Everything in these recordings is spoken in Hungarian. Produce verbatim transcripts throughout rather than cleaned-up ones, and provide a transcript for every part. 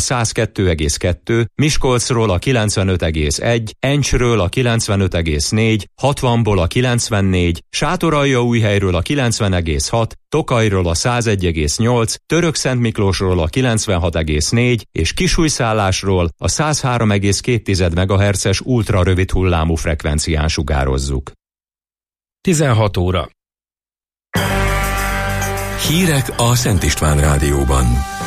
száz kettő egész kettő, Miskolcról a kilencvenöt egész egy, Encsről a kilencvenöt egész négy, hatvanból a kilencvennégy, Sátoraljaújhelyről a kilencven egész hat, Tokajról a száz egy egész nyolc, Törökszentmiklósról a kilencvenhat egész négy és Kisújszállásról a száz három egész két megahertzes ultra rövid hullámú frekvencián sugározzuk. tizenhat óra. Hírek a Szent István Rádióban.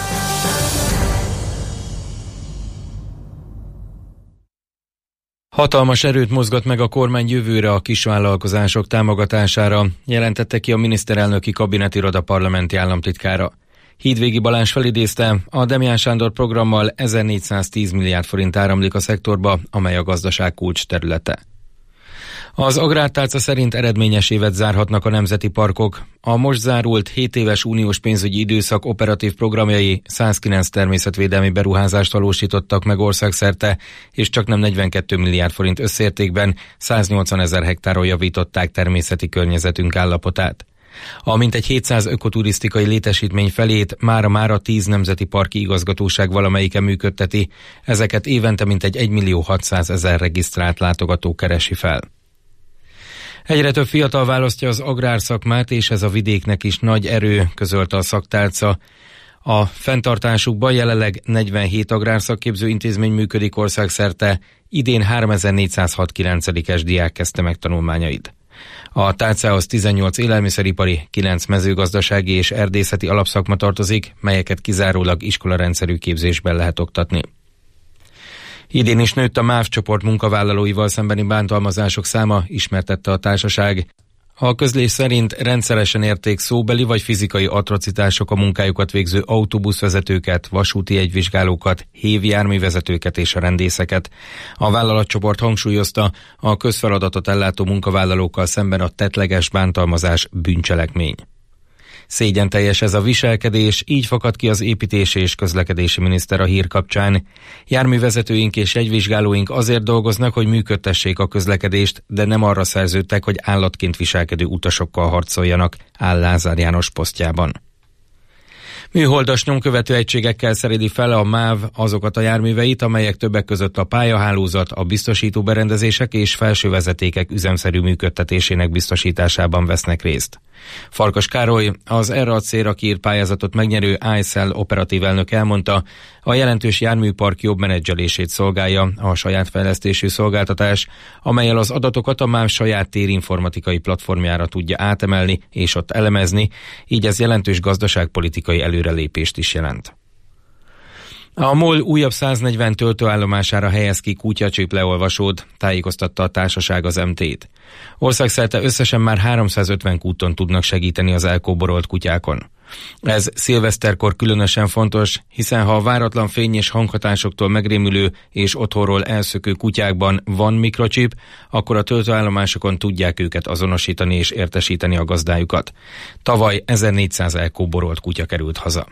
Hatalmas erőt mozgat meg a kormány jövőre a kisvállalkozások támogatására, jelentette ki a miniszterelnöki kabinetiroda parlamenti államtitkára. Hídvégi Balázs felidézte, a Demján Sándor programmal ezernégyszáztíz milliárd forint áramlik a szektorba, amely a gazdaság kulcs területe. Az Agrártálca szerint eredményes évet zárhatnak a nemzeti parkok. A most zárult hét éves uniós pénzügyi időszak operatív programjai százkilenc természetvédelmi beruházást valósítottak meg országszerte, és csaknem negyvenkét milliárd forint összértékben száznyolcvan ezer hektáron javították természeti környezetünk állapotát. A mintegy hétszáz ökoturisztikai létesítmény felét mára-mára tíz nemzeti parki igazgatóság valamelyike működteti, ezeket évente mintegy egymillió hatszázezer regisztrált látogató keresi fel. Egyre több fiatal választja az agrárszakmát, és ez a vidéknek is nagy erő, közölte a szaktálca. A fenntartásukban jelenleg negyvenhét agrárszakképző intézmény működik országszerte, idén háromezer-négyszázhat kilencedikes diák kezdte meg tanulmányait. A tálcához tizennyolc élelmiszeripari, kilenc mezőgazdasági és erdészeti alapszakma tartozik, melyeket kizárólag iskolarendszerű képzésben lehet oktatni. Idén is nőtt a MÁV csoport munkavállalóival szembeni bántalmazások száma, ismertette a társaság. A közlés szerint rendszeresen érték szóbeli vagy fizikai atrocitások a munkájukat végző autóbuszvezetőket, vasúti jegyvizsgálókat, hévi járművezetőket és a rendészeket. A vállalatcsoport hangsúlyozta, a közfeladatot ellátó munkavállalókkal szemben a tettleges bántalmazás bűncselekmény. Szégyenteljes ez a viselkedés, így fakad ki az építési és közlekedési miniszter a hír kapcsán. Járművezetőink és jegyvizsgálóink azért dolgoznak, hogy működtessék a közlekedést, de nem arra szerződtek, hogy állatként viselkedő utasokkal harcoljanak, áll Lázár János posztjában. Műholdas nyomkövető egységekkel szereli fel a MÁV azokat a járműveit, amelyek többek között a pályahálózat, a biztosító berendezések és felső vezetékek üzemszerű működtetésének biztosításában vesznek részt. Farkas Károly, az erre a célra kiírt pályázatot megnyerő i es el operatív elnök elmondta, a jelentős járműpark jobb menedzselését szolgálja a saját fejlesztésű szolgáltatás, amellyel az adatokat a MÁV saját térinformatikai platformjára tudja átemelni és ott elemezni, így ez jelentős gazdaságpolitikai előrelépést is jelent. A MOL újabb száznegyven töltőállomására helyez ki kutyacsip leolvasót, tájékoztatta a társaság az em té-t. Országszerte összesen már háromszázötven kúton tudnak segíteni az elkóborolt kutyákon. Ez szilveszterkor különösen fontos, hiszen ha a váratlan fény és hanghatásoktól megrémülő és otthonról elszökő kutyákban van mikrocsip, akkor a töltőállomásokon tudják őket azonosítani és értesíteni a gazdájukat. Tavaly ezernégyszáz elkóborolt kutya került haza.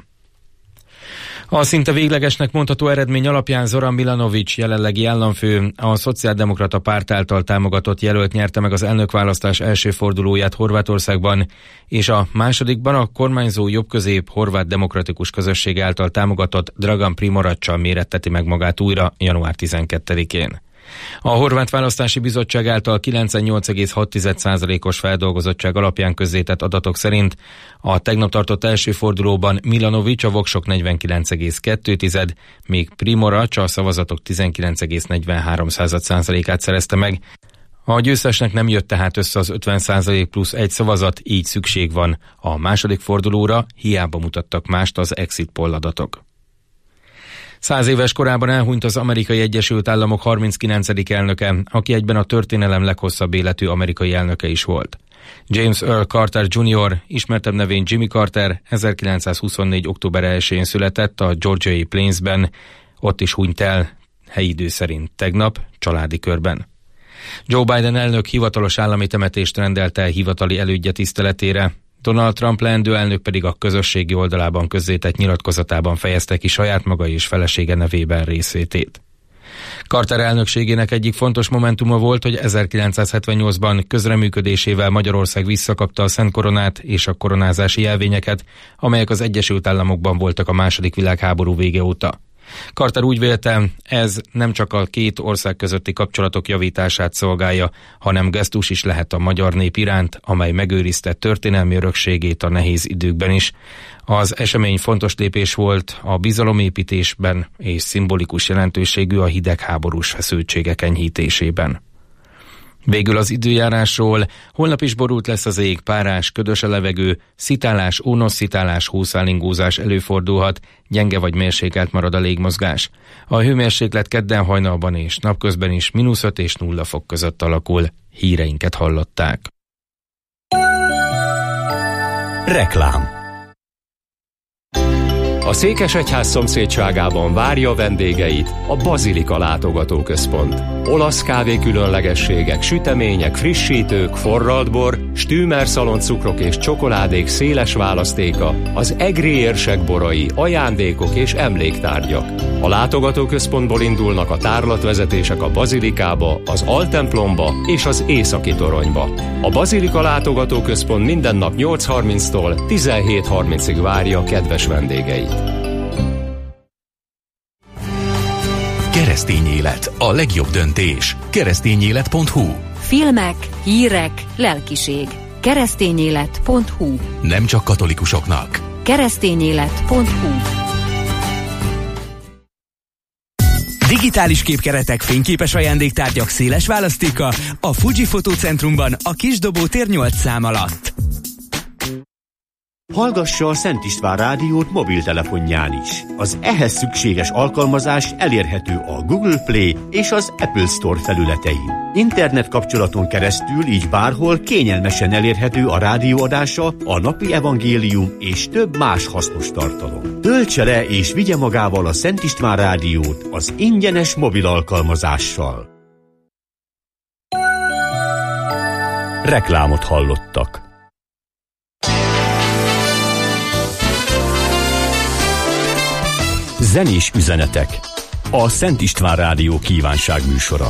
A szinte véglegesnek mondható eredmény alapján Zoran Milanović, jelenlegi államfő, a Szociáldemokrata Párt által támogatott jelölt nyerte meg az elnökválasztás első fordulóját Horvátországban, és a másodikban a kormányzó jobbközép horvát demokratikus közösség által támogatott Dragan Primorac-csal méretteti meg magát újra január tizenkettedikén. A Horvát Választási Bizottság által kilencvennyolc egész hat százalékos feldolgozottság alapján közzétett adatok szerint a tegnap tartott első fordulóban Milanović a voksok negyvenkilenc egész kettő, míg Primorac a szavazatok tizenkilenc egész negyvenhárom százalékát szerezte meg. A győztesnek nem jött tehát össze az ötven százalék plusz egy szavazat, így szükség van a második fordulóra, hiába mutattak mást az exit poll adatok. Száz éves korában elhunyt az Amerikai Egyesült Államok harminckilencedik elnöke, aki egyben a történelem leghosszabb életű amerikai elnöke is volt. James Earl Carter junior, ismertebb nevén Jimmy Carter, ezerkilencszázhuszonnégy. október elsején született a Georgiai Plainsben, ott is hunyt el, helyi idő szerint tegnap, családi körben. Joe Biden elnök hivatalos állami temetést rendelt el hivatali elődje tiszteletére, Donald Trump leendő elnök pedig a közösségi oldalában közzétett nyilatkozatában fejezte ki saját maga és felesége nevében részvétét. Carter elnökségének egyik fontos momentuma volt, hogy ezerkilencszázhetvennyolcban közreműködésével Magyarország visszakapta a Szent Koronát és a koronázási jelvényeket, amelyek az Egyesült Államokban voltak a második világháború vége óta. Carter úgy vélte, ez nem csak a két ország közötti kapcsolatok javítását szolgálja, hanem gesztus is lehet a magyar nép iránt, amely megőrizte történelmi örökségét a nehéz időkben is. Az esemény fontos lépés volt a bizalomépítésben és szimbolikus jelentőségű a hidegháborús feszültségek enyhítésében. Végül az időjárásról: holnap is borult lesz az ég, párás, ködös a levegő, szitálás, ónosszitálás, hószálingózás előfordulhat, gyenge vagy mérsékelt marad a légmozgás. A hőmérséklet kedden hajnalban és napközben is mínusz öt és nulla fok között alakul. Híreinket hallották. Reklám. A Székesegyház szomszédságában várja vendégeit a Bazilika látogatóközpont. Olasz kávé különlegességek, sütemények, frissítők, forralt bor, Stümer szalon cukrok és csokoládék széles választéka, az egri érsek borai, ajándékok és emléktárgyak. A látogatóközpontból indulnak a tárlatvezetések a Bazilikába, az Altemplomba és az Északi Toronyba. A Bazilika látogatóközpont minden nap nyolc harminctól tizenhét harmincig várja kedves vendégeit. Keresztény élet, a legjobb döntés. keresztényélet pont hu. Filmek, hírek, lelkiség. keresztényélet pont hu. Nem csak katolikusoknak. keresztényélet pont hu. Digitális képkeretek, fényképes ajándéktárgyak, széles választéka a Fuji Fotócentrumban a Kisdobó tér nyolc szám alatt. Hallgassa a Szent István rádiót mobiltelefonján is. Az ehhez szükséges alkalmazás elérhető a Google Play és az Apple Store felületein. Internet kapcsolaton keresztül így bárhol kényelmesen elérhető a rádióadása, a napi evangélium és több más hasznos tartalom. Töltse le és vigye magával a Szent István rádiót az ingyenes mobil alkalmazással. Reklámot hallottak. Zenés üzenetek. A Szent István Rádió kívánság műsora.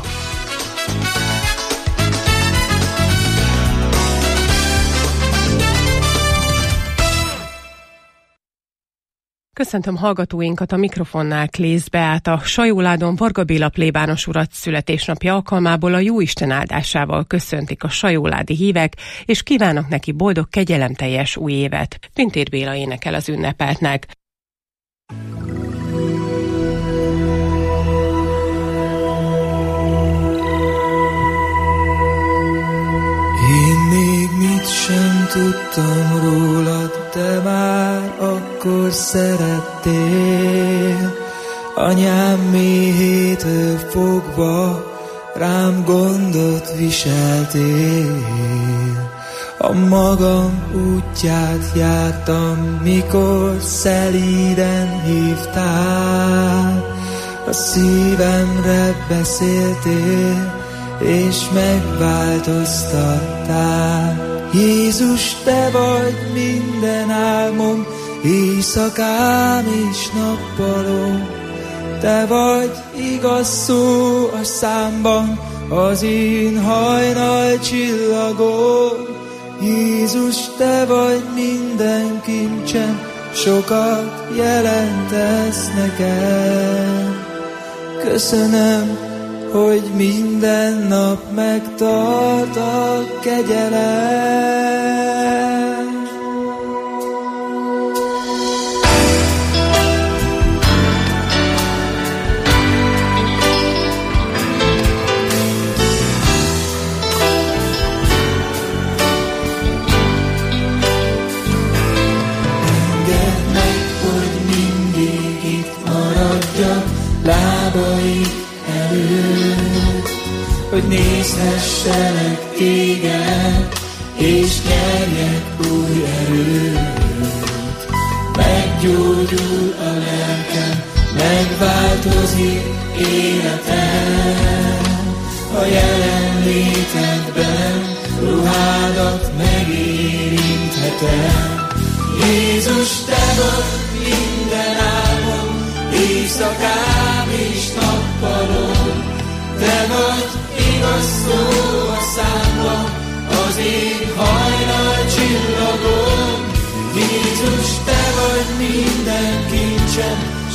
Köszöntöm hallgatóinkat, a mikrofonnál Klész Beáta. Sajóládon Varga Béla plébános urat születésnapja alkalmából a Jóisten áldásával köszöntik a sajóládi hívek, és kívánnak neki boldog, kegyelemteljes új évet. Pintér Béla énekel az ünnepeltnek. Én még mit sem tudtam rólad, te már akkor szerettél. Anyám méhétől fogva rám gondot viseltél. A magam útját jártam, mikor szelíden hívtál. A szívemre beszéltél, és megváltoztattál. Jézus, te vagy minden álmom, éjszakám és nappalom. Te vagy igaz szó a számban, az én hajnal csillagom. Jézus, te vagy minden kincsem, sokat jelentesz nekem. Köszönöm, hogy minden nap megtart a kegyelem. Engedd meg, hogy mindig itt maradjak lábaid előtt, hogy nézhessenek téged, és nyerjek új erőt. Meggyógyul a lelkem, megváltozik életem, a jelenlétedben ruhádat megérinthetem. Jézus, te vagy minden álmom, éjszakám és nappalom. Te vagy igaz szó a számban, az ég hajnal csillagom. Jézus, te vagy minden kincsem,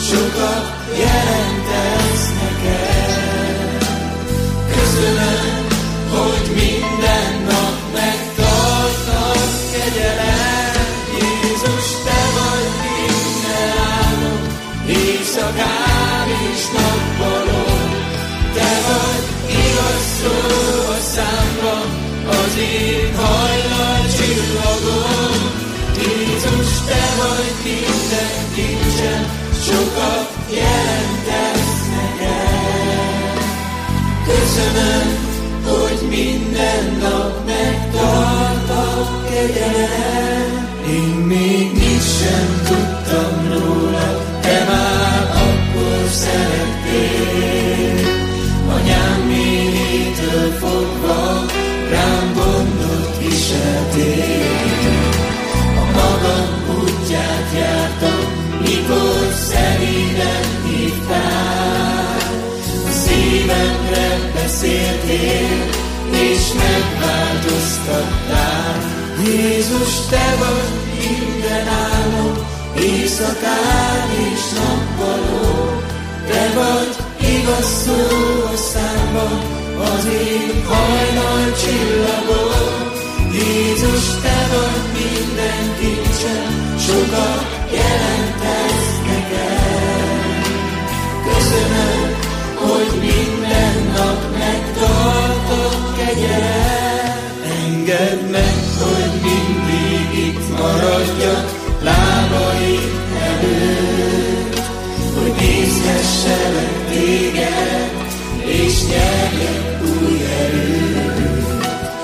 sokat jelentesz nekem. Köszönöm, hogy minden nap megtartasz kegyelem. Jézus, te vagy minden álom, éjszakám és nappalom. Te vagy igaz szó a számban, az én hajnal csillagom. Jézus, te vagy minden kincsem, sokat jelentesz nekem. Köszönöm, hogy minden nap megtartok kegyelem. Én még mit sem tudtam róla, te már akkor szerettél. Anyám méhétől fogva rám gondot viseltél. A magam útját jártam, mikor szerényen hívtál. A szívemre beszéltél, és megváltoztattál. Jézus, te vagy minden álom, éjszakán és nappalom. Te vagy igaz szó a számban, az én hajnal csillagom. Jézus, te vagy minden kincsem, sokat jelentesz nekem. Köszönöm, hogy minden nap megtartok kegyelem. Engedd meg, hogy mindig itt maradjak lábaid előtt, hogy nézhesselek téged, és nyerjek új erőt.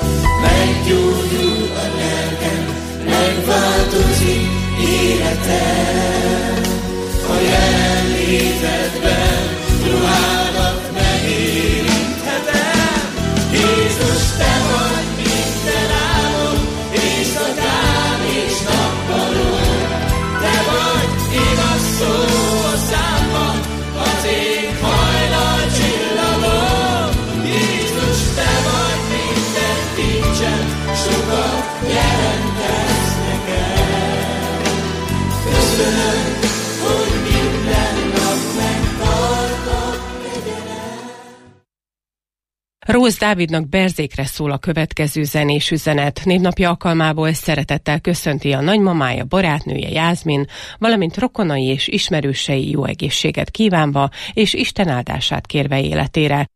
Meggyógyul a lelkem, megváltozik életem. A jelenlétedben ruhádat megérinthetem. Jézus, te vagy minden álom, éjszakám és nappalom. Te vagy igaz szó a számban, az én hajnal csillagom. Jézus, te vagy minden kincsem, sokat jelentesz nekem. Köszönöm, hogy minden nap megtartok kegyelem. Rózs Dávidnak Berzékre szól a következő zenés üzenet. Névnapja alkalmából szeretettel köszönti a nagymamája, barátnője Jászmin, valamint rokonai és ismerősei jó egészséget kívánva, és Isten áldását kérve életére.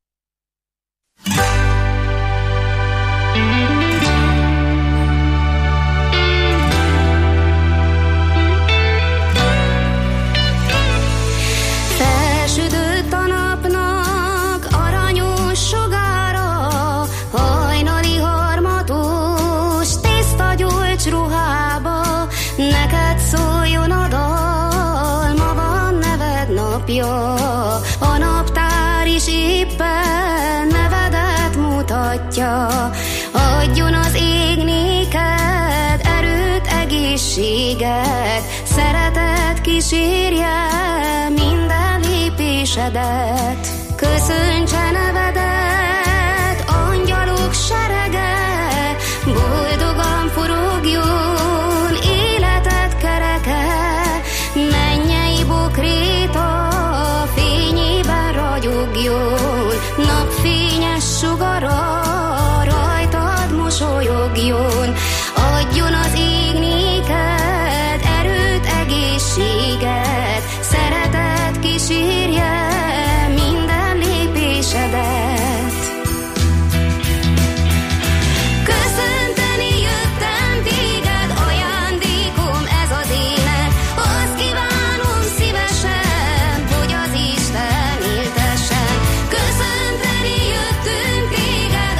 Felsütött a napnak aranyos sugára, hajnali harmatos, tiszta gyolcs ruhába, neked szóljon a dal, ma van neved napja. A naptár is éppen nevedet mutatja, adjon az ég néked erőt, egészséget, szeretet kísérje minden lépésedet. Köszöntse nevedet angyalok serege, boldogan forogjon életed kereke. Mennyei bokréta fényében ragyogjon, napfényes sugara rajtad mosolyogjon. Adjon az ég néked erőt, egészséget, szeretet kísérje minden lépésedet. Köszönteni jöttem téged, ajándékom ez az élet. Azt kívánom szívesen, hogy az Isten éltessen. Köszönteni jöttünk téged,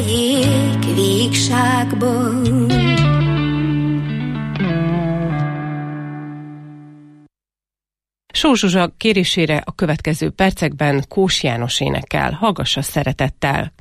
teljék végságban. Sós Zsuzsa kérésére a következő percekben Kós János énekel. Hallgassa szeretettel!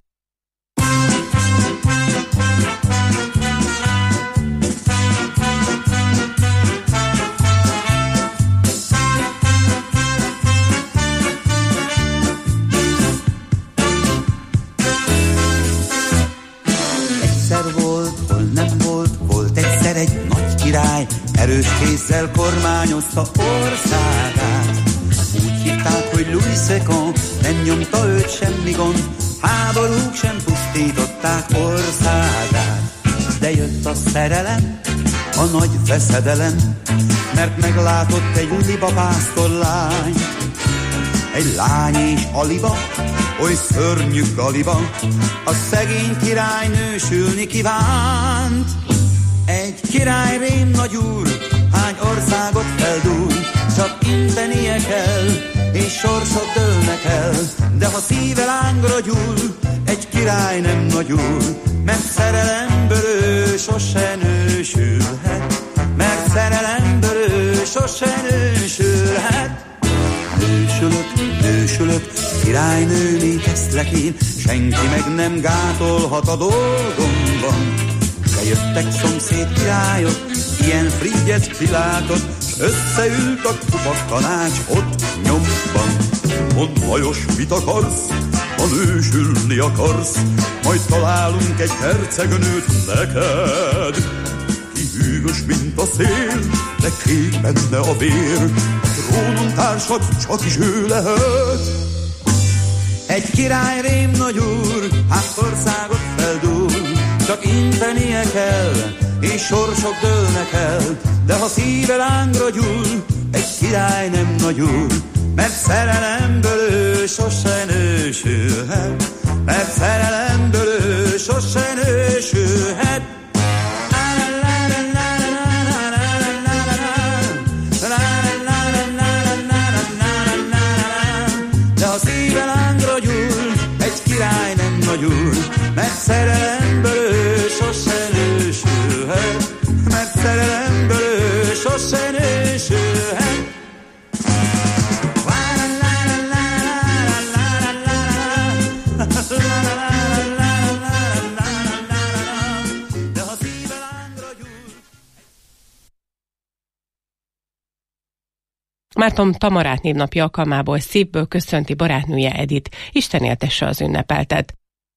Egyszer volt, hol nem volt, volt egyszer egy nagy király, erős kézzel kormányozta országát. Úgy hívták, hogy Louis Second, nem nyomta őt semmi gond, háborúk sem pusztították országát. De jött a szerelem, a nagy veszedelem, mert meglátott egy liba pásztorlány. Egy lány és aliba, oly szörnyű galiba, a szegény király nősülni kívánt. Egy király rém nagy úr, hány országot feldúl, csak intenie kell, és sorsok dőlnek el. De ha szíve lángra gyúl, egy király nem nagyul, mert szerelemből ő sose nősülhet. Mert szerelemből ő sose nősülhet. Nősülök, nősülök, királynőni teszlek én, senki meg nem gátolhat a dolgomban. De jöttek szomszéd királyok, ilyen Frigyes Pilátot, összeült a kupak tanács ott nyomban. Mondd Lajos, mit akarsz, ha nősülni akarsz, majd találunk egy hercegnőt neked. Ki hűvös, mint a szél, de kék benne a vér, a trónon társad csak is ő lehet. Egy király rém nagy úr, hát országot feldúl, csak intenie kell, és sorsok dőlnek el. De ha szíve lángra gyúl, egy király nem nagyul, mert szerelemből ő sose nősülhet. Mert szerelemből ő sose nősülhet. De ha szíve lángra gyúl, egy király nem nagyul, mert szerelemből ő sose nősülhet. Mert szerelemből ő sose nősülhet. Márton Tamarát névnapja alkalmából szívből köszönti barátnője Edith. Isten éltesse az ünnepeltet.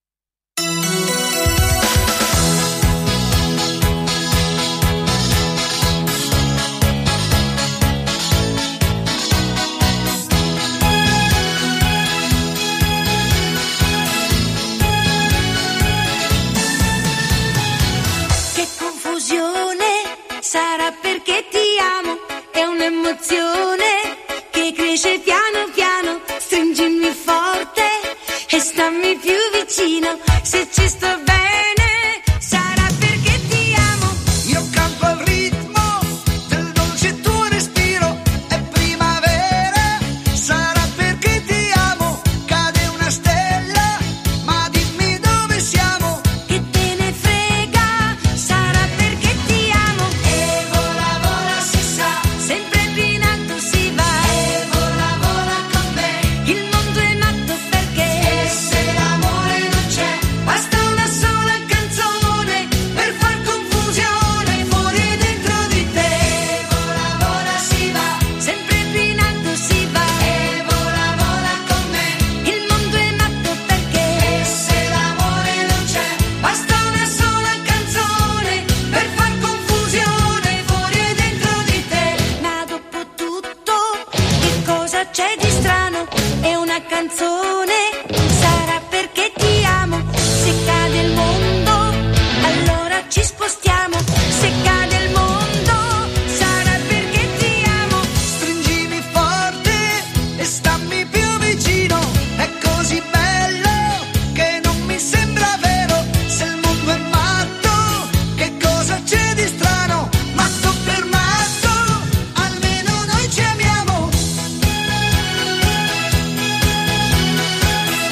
Che confusione sarà perché ti amo, è un'emozione che cresce piano piano, stringimi forte e stammi più vicino, se ci sto bene sarà perché ti amo. Io canto al ritmo del dolce tuo respiro, è primavera, sarà perché ti amo, cade una stella, ma dimmi dove siamo. Che te ne frega, sarà perché ti amo. E vola vola si sa, sempre più in alto si va. E vola vola con me, il mondo è matto perché. E se l'amore non c'è, basta una sola canzone per far confusione fuori e dentro di te. E vola vola si va, sempre più in alto si va. E vola vola con me, il mondo è matto perché. E se l'amore non c'è, basta una sola canzone per far confusione fuori e dentro di te. Ma dopo tutto, che cosa c'è di strano? È una canzone, sarà perché ti amo. Se cade il mondo, allora ci spostiamo. Se cade il mondo, sarà perché ti amo. Stringimi forte e stammi più vicino, è così bello che non mi sembra vero. Se il mondo è matto, che cosa c'è di strano? Matto per matto, almeno noi ci amiamo.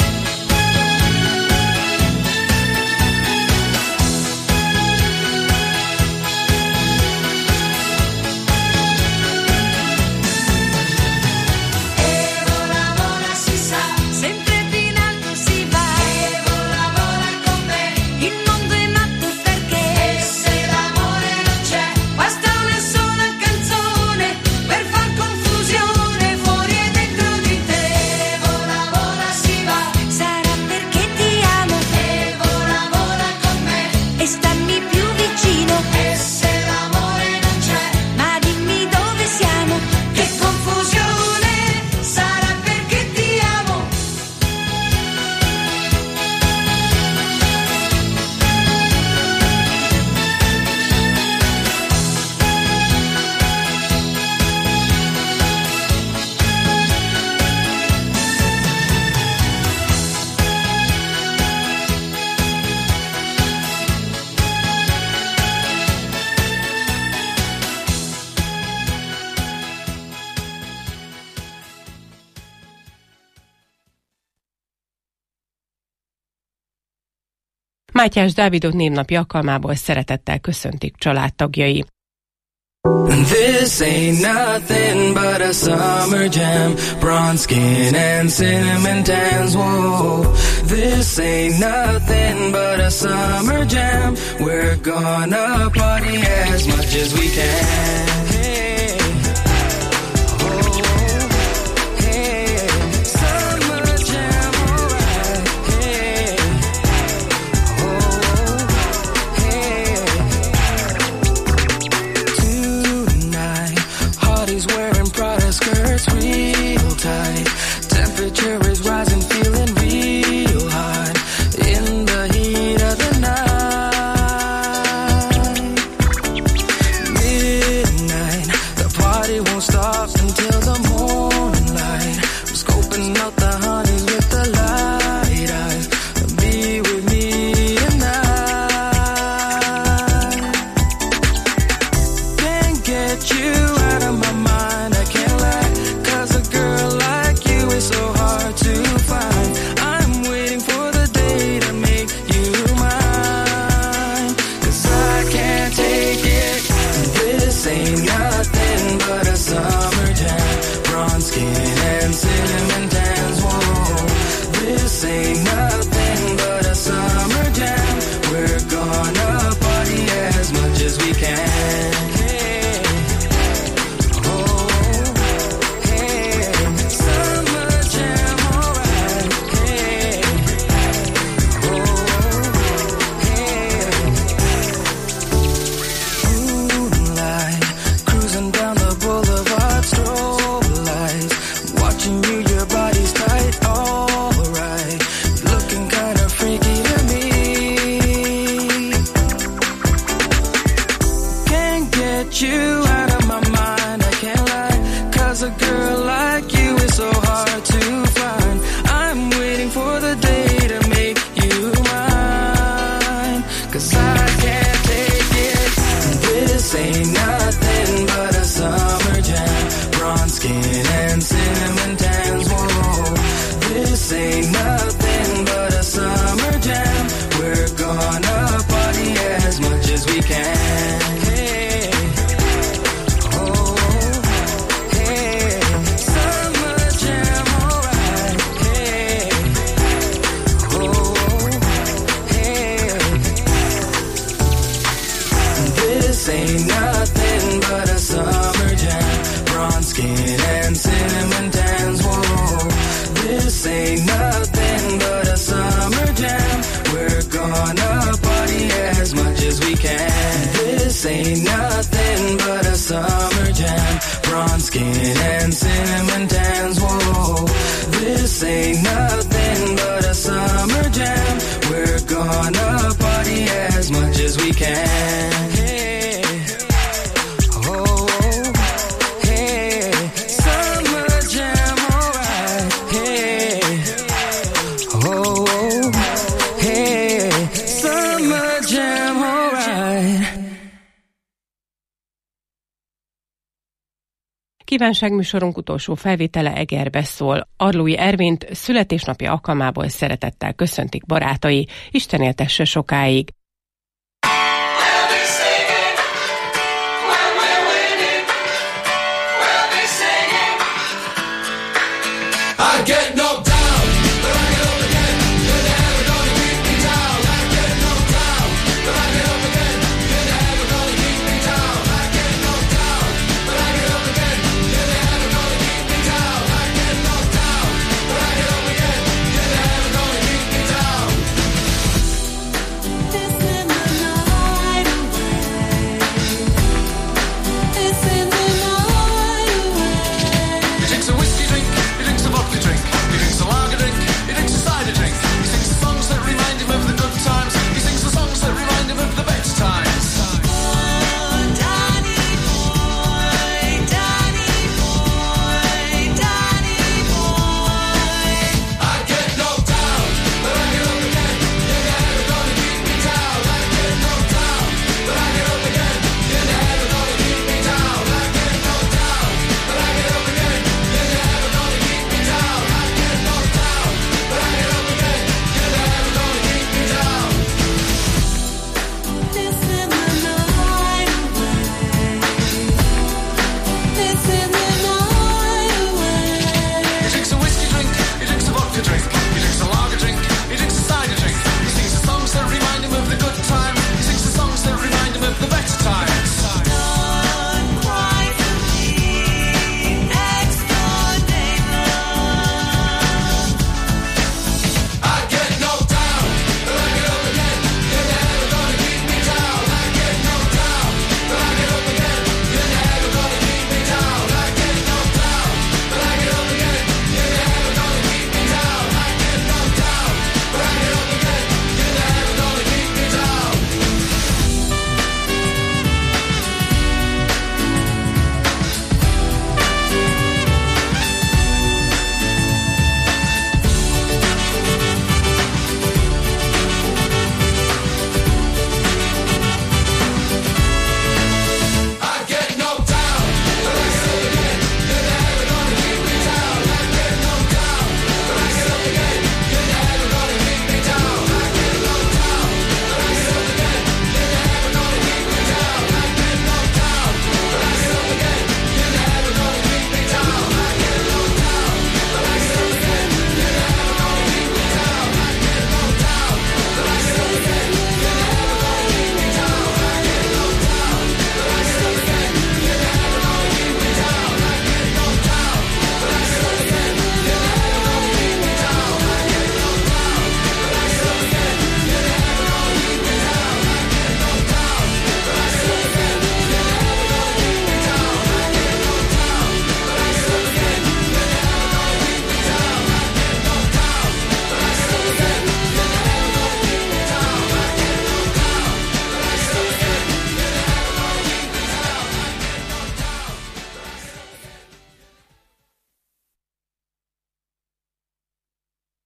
Mátyás Dávidot névnapi alkalmából szeretettel köszöntik családtagjai. This ain't nothing but a summer jam, bronze skin and cinnamon tans, whoa. This ain't nothing but a summer jam, we're gonna party as much as we can. Hey, oh, hey, summer jam, alright, hey, oh, hey. He's wearing Prada skirts real tight. Temperature is rising, feeling real hot in the heat of the night. Midnight, the party won't stop until the morning light. I'm scoping out the honeys with the light eyes. Be with me tonight. Can't get you out of my mind, I can't lie, 'cause a girl like you is so hard to find. I'm waiting for the day to make you mine, 'cause I can't take it. This ain't nothing but a summer jam, bronze skin and cinnamon tans, whoa. This ain't nothing but a summer jam, we're gonna party as much as we can. You out of my mind, I can't lie, 'cause a girl like you is so hard to find. I'm waiting for the day to make you mine, 'cause I can't take it. This ain't nothing but a summer jam, bronze skin and cinnamon tans, whoa. This ain't nothing but a summer jam, we're gonna party as much as we can. Ain't nothing but a summer jam, bronze skin and cinnamon tans, whoa. This ain't nothing but a summer jam, we're gonna party as much as we can. This ain't nothing but a summer jam, bronze skin and cinnamon tans, whoa. This ain't nothing but a summer jam, we're gonna party as much as we can. Kívánságműsorunk utolsó felvétele Egerbe szól. Arlói Ervint születésnapi alkalmából szeretettel köszöntik barátai. Isten éltesse sokáig! This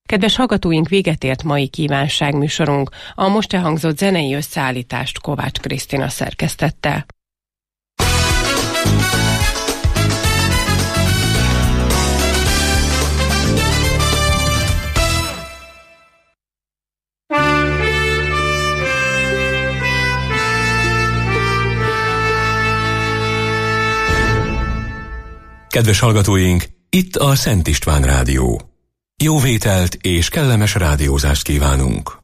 Kedves hallgatóink, véget ért mai kívánságműsorunk. A most elhangzott zenei összeállítást Kovács Krisztina szerkesztette. Kedves hallgatóink, itt a Szent István Rádió. Jó vételt és kellemes rádiózást kívánunk!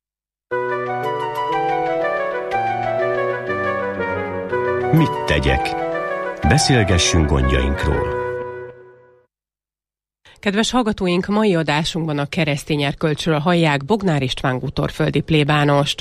Mit tegyek? Beszélgessünk gondjainkról. Kedves hallgatóink, mai adásunkban a keresztény erkölcsről hallják Bognár István bútorföldi plébánost.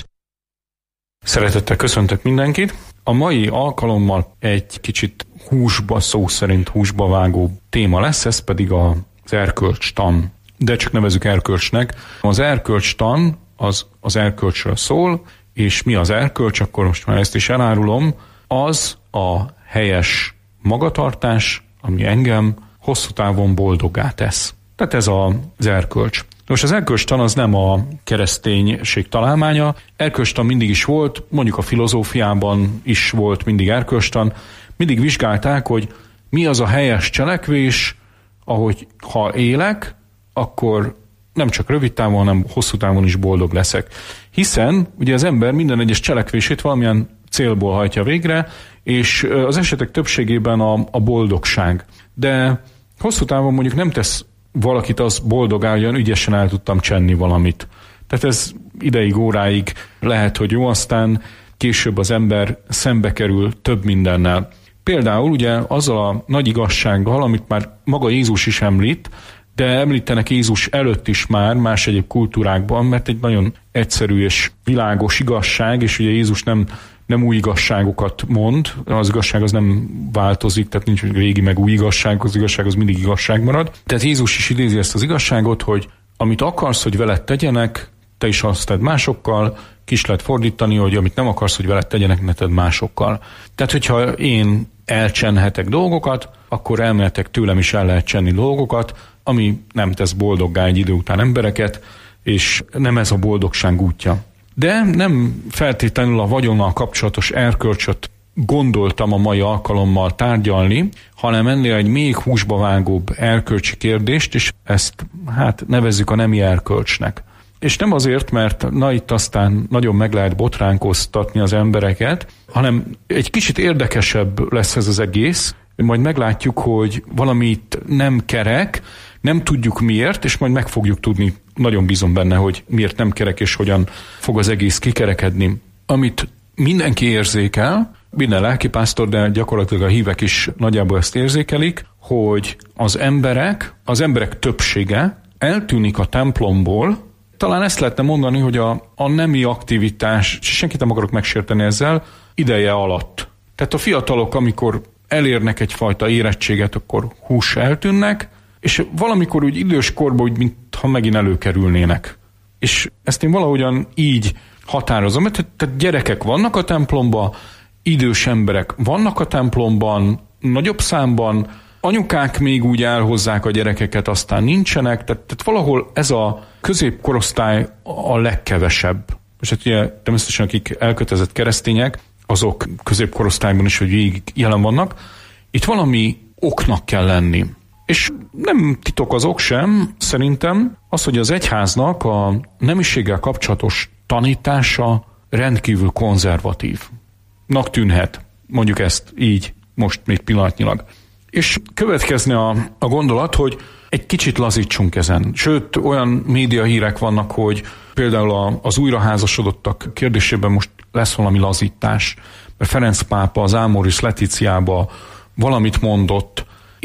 Szeretettel köszöntök mindenkit! A mai alkalommal egy kicsit húsba, szó szerint húsba vágó téma lesz, ez pedig az erkölcstan. De csak nevezzük erkölcsnek. Az erkölcstan az az erkölcsről szól, és mi az erkölcs, akkor most már ezt is elárulom, az a helyes magatartás, ami engem hosszú távon boldoggá tesz. Tehát ez az erkölcs. Most az erkölcstan az nem a kereszténység találmánya, erkölcstan mindig is volt, mondjuk a filozófiában is volt mindig erkölcstan, mindig vizsgálták, hogy mi az a helyes cselekvés, ahogy ha élek, akkor nem csak rövid távon, hanem hosszú távon is boldog leszek. Hiszen ugye az ember minden egyes cselekvését valamilyen célból hajtja végre, és az esetek többségében a, a boldogság. De hosszú távon mondjuk nem tesz valakit az boldogá, hogy olyan ügyesen el tudtam csenni valamit. Tehát ez ideig, óráig lehet, hogy jó, aztán később az ember szembe kerül több mindennel. Például ugye azzal a nagy igazsággal, amit már maga Jézus is említ, de említenek Jézus előtt is már más egyéb kultúrákban, mert egy nagyon egyszerű és világos igazság, és ugye Jézus nem, nem új igazságokat mond, az igazság az nem változik, tehát nincs régi meg új igazság, az igazság az mindig igazság marad. Tehát Jézus is idézi ezt az igazságot, hogy amit akarsz, hogy veled tegyenek, te is azt tedd másokkal, ki is lehet fordítani, hogy amit nem akarsz, hogy veled tegyenek, ne tedd másokkal. Tehát, hogyha én elcsenhetek dolgokat, akkor elmehetek tőlem is el lehet csenni dolgokat, ami nem tesz boldoggá egy idő után embereket, és nem ez a boldogság útja. De nem feltétlenül a vagyonnal kapcsolatos erkölcsöt gondoltam a mai alkalommal tárgyalni, hanem ennél egy még húsba vágóbb erkölcsi kérdést, és ezt hát nevezzük a nemi erkölcsnek. És nem azért, mert na itt aztán nagyon meg lehet botránkoztatni az embereket, hanem egy kicsit érdekesebb lesz ez az egész, majd meglátjuk, hogy valamit nem kerek, nem tudjuk miért, és majd meg fogjuk tudni, nagyon bízom benne, hogy miért nem kerek, és hogyan fog az egész kikerekedni. Amit mindenki érzékel, minden lelkipásztor, de gyakorlatilag a hívek is nagyjából ezt érzékelik, hogy az emberek, az emberek többsége eltűnik a templomból. Talán ezt lehetne mondani, hogy a, a nemi aktivitás, senkit nem akarok megsérteni ezzel, ideje alatt. Tehát a fiatalok, amikor elérnek egyfajta érettséget, akkor hús eltűnnek, és valamikor úgy idős korban úgy, mintha megint előkerülnének. És ezt én valahogyan így határozom, mert tehát gyerekek vannak a templomban, idős emberek vannak a templomban, nagyobb számban, anyukák még úgy elhozzák a gyerekeket, aztán nincsenek, tehát, tehát valahol ez a középkorosztály a legkevesebb. És hát ugye természetesen akik elkötelezett keresztények, azok középkorosztályban is, hogy végig jelen vannak. Itt valami oknak kell lenni. És nem titok az ok sem, szerintem az, hogy az egyháznak a nemiséggel kapcsolatos tanítása rendkívül konzervatívnak tűnhet. Mondjuk ezt így most még pillanatnyilag. És következne a, a gondolat, hogy egy kicsit lazítsunk ezen. Sőt, olyan médiahírek vannak, hogy például a, az újraházasodottak kérdésében most lesz valami lazítás, mert Ferenc pápa az Amoris Laetitiába valamit mondott,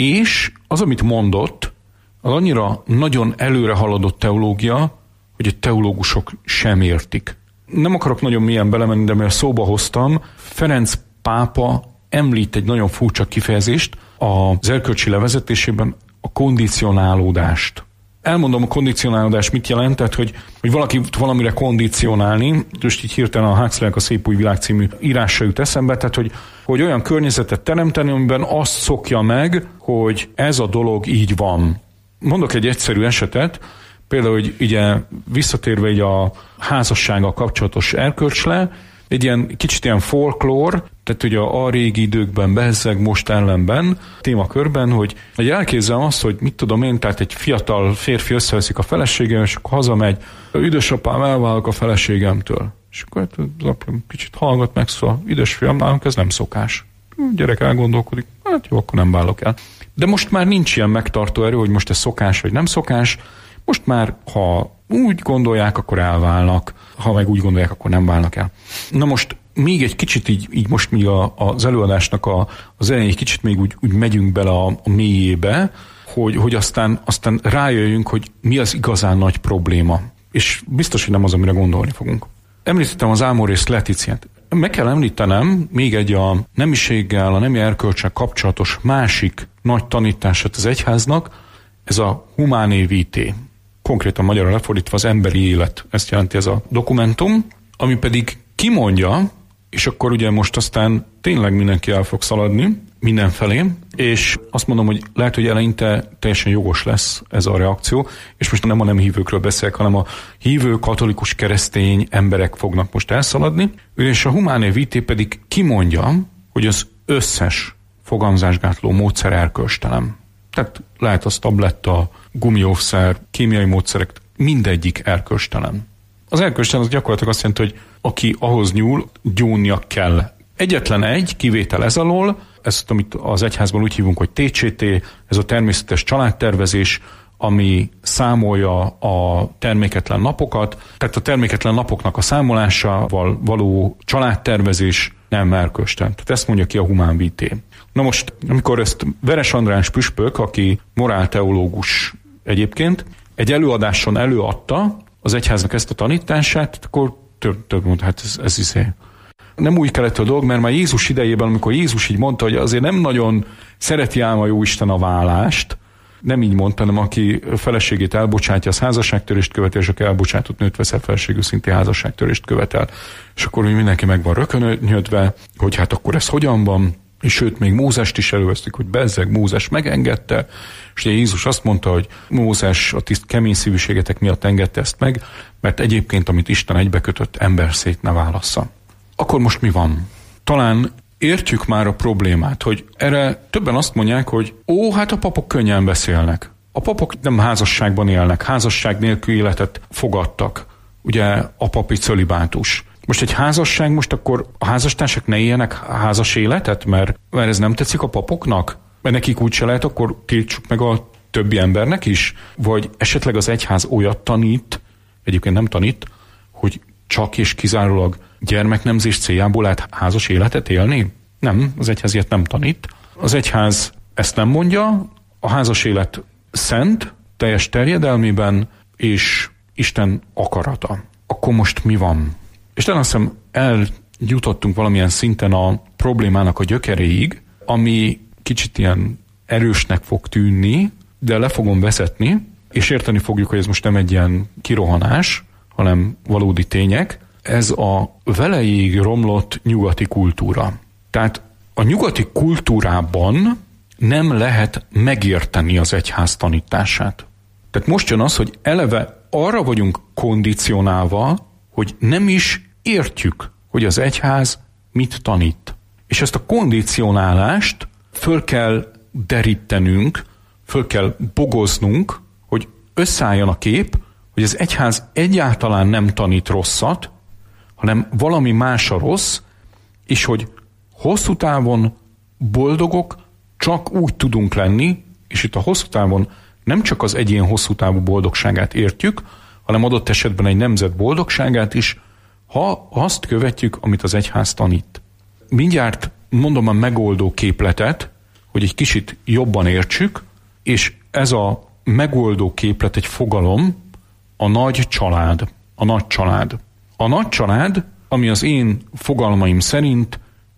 és az, amit mondott, az annyira nagyon előre haladott teológia, hogy a teológusok sem értik. Nem akarok nagyon mélyen belemenni, de mert szóba hoztam, Ferenc pápa említ egy nagyon furcsa kifejezést az erkölcsi levezetésében, a kondicionálódást. Elmondom, a kondicionálódás mit jelent, tehát, hogy, hogy valaki valamire kondicionálni, most így hirtelen a Huxleynek a Szép új világ című írása jut eszembe, tehát, hogy, hogy olyan környezetet teremteni, amiben azt szokja meg, hogy ez a dolog így van. Mondok egy egyszerű esetet, Például, hogy ugye visszatérve így a házassággal kapcsolatos erkölcsre, egy ilyen kicsit ilyen folklór, tehát ugye a, a régi időkben bezzeg, most ellenben, témakörben, hogy, hogy elképzelem azt, hogy mit tudom én, tehát egy fiatal férfi összeveszik a feleségem, és akkor hazamegy, üdösapám, elválok a feleségemtől. És akkor hát az apja kicsit hallgat meg, szóval üdösfiam, nálunk ez nem szokás. A gyerek elgondolkodik, hát jó, akkor nem válok el. De most már nincs ilyen megtartó erő, hogy most ez szokás vagy nem szokás. Most már, ha úgy gondolják, akkor elválnak, ha meg úgy gondolják, akkor nem válnak el. Na most még egy kicsit így, így most mi a, az előadásnak a, az elején egy kicsit még úgy, úgy megyünk bele a, a mélyébe, hogy, hogy aztán, aztán rájöjjünk, hogy mi az igazán nagy probléma. És biztos, hogy nem az, amire gondolni fogunk. Említettem az Amoris Laetitiát. Meg kell említenem még egy a nemiséggel, a nemi erkölcsel kapcsolatos másik nagy tanítását az egyháznak, ez a Humanae Vitae. Konkrétan magyarra lefordítva az emberi élet. Ezt jelenti ez a dokumentum, ami pedig kimondja, és akkor ugye most aztán tényleg mindenki el fog szaladni mindenfelé, és azt mondom, hogy lehet, hogy eleinte teljesen jogos lesz ez a reakció, és most nem a nem hívőkről beszélek, hanem a hívő, katolikus, keresztény emberek fognak most elszaladni, és a Humanae Vitae pedig kimondja, hogy az összes fogamzásgátló módszer erkölcstelen. Tehát lehet az tabletta, gumiószer, kémiai módszerek, mindegyik erkölcstelen. Az erkölcstelen az gyakorlatilag azt jelenti, hogy aki ahhoz nyúl, gyónnia kell. Egyetlen egy kivétel ez alól, ezt, amit az egyházban úgy hívunk, hogy té cé té, ez a természetes családtervezés, ami számolja a terméketlen napokat, tehát a terméketlen napoknak a számolásával való családtervezés nem erkölcstelen. Tehát ezt mondja ki a Humanae Vitae. Na most, amikor ezt Veres András püspök, aki morálteológus egyébként, egy előadáson előadta az egyháznak ezt a tanítását, akkor több mondta, hát ez, ez izé. Nem úgy kellett a dolog, mert már Jézus idejében, amikor Jézus így mondta, hogy azért nem nagyon szereti ám a Jóisten a válást, nem így mondta, hanem aki feleségét elbocsátja, az házasságtörést követel, és aki elbocsátott nőt veszel feleségül, szintén házasságtörést követel. És akkor hogy mindenki meg van rökönnyödve, hogy hát akkor ez hogyan van, és sőt, még Mózest is elővesztik, hogy bezzeg, Mózes megengedte, és ugye Jézus azt mondta, hogy Mózes a tiszt kemény szívűségetek miatt engedte ezt meg, mert egyébként, amit Isten egybekötött, ember szét ne válassza. Akkor most mi van? Talán értjük már a problémát, hogy erre többen azt mondják, hogy ó, hát a papok könnyen beszélnek. A papok nem házasságban élnek, házasság nélkül életet fogadtak. Ugye a papi cölibátus. Most egy házasság, most akkor a házastársak ne éljenek házas életet, mert, mert ez nem tetszik a papoknak? Mert nekik úgyse lehet, akkor tiltsuk meg a többi embernek is? Vagy esetleg az egyház olyat tanít, egyébként nem tanít, hogy csak és kizárólag gyermeknemzés céljából lehet házas életet élni? Nem, az egyház ilyet nem tanít. Az egyház ezt nem mondja, a házas élet szent, teljes terjedelmében, és Isten akarata. Akkor most mi van? És talán azt hiszem eljutottunk valamilyen szinten a problémának a gyökeréig, ami kicsit ilyen erősnek fog tűnni, de le fogom vezetni, és érteni fogjuk, hogy ez most nem egy ilyen kirohanás, hanem valódi tények. Ez a veleig romlott nyugati kultúra. Tehát a nyugati kultúrában nem lehet megérteni az egyház tanítását. Tehát most jön az, hogy eleve arra vagyunk kondicionálva, hogy nem is értjük, hogy az egyház mit tanít. És ezt a kondicionálást föl kell derítenünk, föl kell bogoznunk, hogy összeálljon a kép, hogy az egyház egyáltalán nem tanít rosszat, hanem valami más a rossz, és hogy hosszú távon boldogok csak úgy tudunk lenni, és itt a hosszú távon nem csak az egyén hosszú távú boldogságát értjük, hanem adott esetben egy nemzet boldogságát is, ha azt követjük, amit az egyház tanít. Mindjárt mondom a megoldó képletet, hogy egy kicsit jobban értsük, és ez a megoldó képlet egy fogalom, a nagy család. A nagy család. A nagy család, ami az én fogalmaim szerint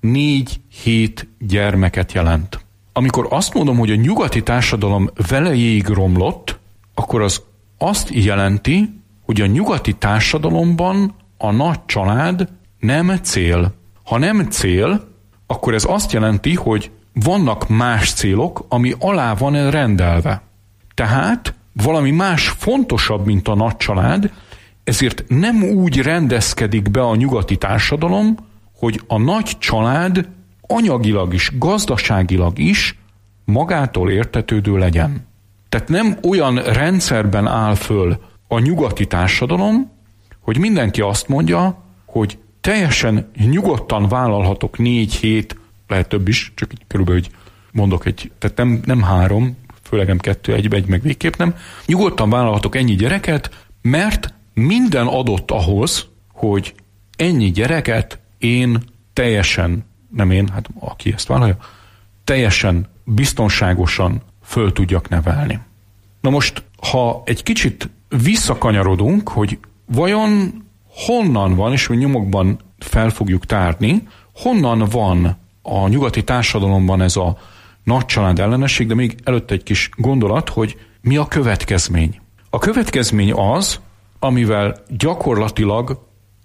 négy-hét gyermeket jelent. Amikor azt mondom, hogy a nyugati társadalom velejéig romlott, akkor az azt jelenti, hogy a nyugati társadalomban a nagy család nem cél. Ha nem cél, akkor ez azt jelenti, hogy vannak más célok, ami alá van rendelve. Tehát valami más fontosabb, mint a nagy család, ezért nem úgy rendezkedik be a nyugati társadalom, hogy a nagy család anyagilag is, gazdaságilag is magától értetődő legyen. Tehát nem olyan rendszerben áll föl a nyugati társadalom, hogy mindenki azt mondja, hogy teljesen nyugodtan vállalhatok négy hét, lehet több is, csak így körülbelül hogy mondok egy, tehát nem, nem három, főleg nem kettő, egybe, egy meg végképp nem. Nyugodtan vállalhatok ennyi gyereket, mert minden adott ahhoz, hogy ennyi gyereket én teljesen, nem én, hát aki ezt vállalja, teljesen biztonságosan föl tudjak nevelni. Na most, ha egy kicsit visszakanyarodunk, hogy vajon honnan van, és mi nyomokban fel fogjuk tárni, honnan van a nyugati társadalomban ez a nagy család ellenesség, de még előtte egy kis gondolat, hogy mi a következmény. A következmény az, amivel gyakorlatilag